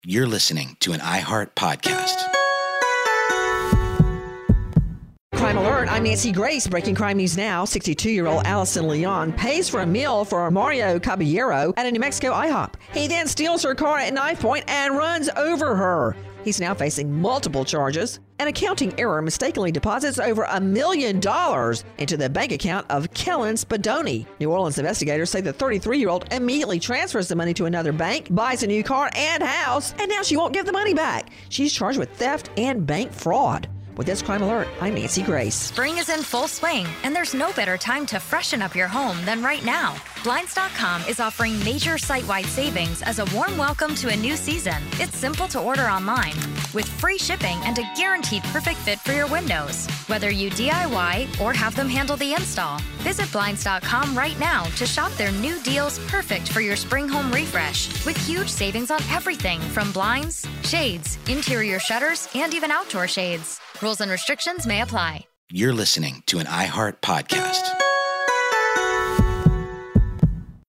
You're listening to an iHeart podcast. Crime Alert, I'm Nancy Grace. Breaking crime news now. 62-year-old Allison Leon pays for a meal for Mario Caballero at a New Mexico IHOP. He then steals her car at knife point and runs over her. He's now facing multiple charges. An accounting error mistakenly deposits over $1 million into the bank account of Kellen Spadoni. New Orleans investigators say the 33-year-old immediately transfers the money to another bank, buys a new car and house, and now she won't give the money back. She's charged with theft and bank fraud. With this Crime Alert, I'm Nancy Grace. Spring is in full swing, and there's no better time to freshen up your home than right now. Blinds.com is offering major site-wide savings as a warm welcome to a new season. It's simple to order online, with free shipping and a guaranteed perfect fit for your windows. Whether you DIY or have them handle the install, visit Blinds.com right now to shop their new deals perfect for your spring home refresh, with huge savings on everything from blinds, shades, interior shutters, and even outdoor shades. Rules and restrictions may apply. You're listening to an iHeart podcast.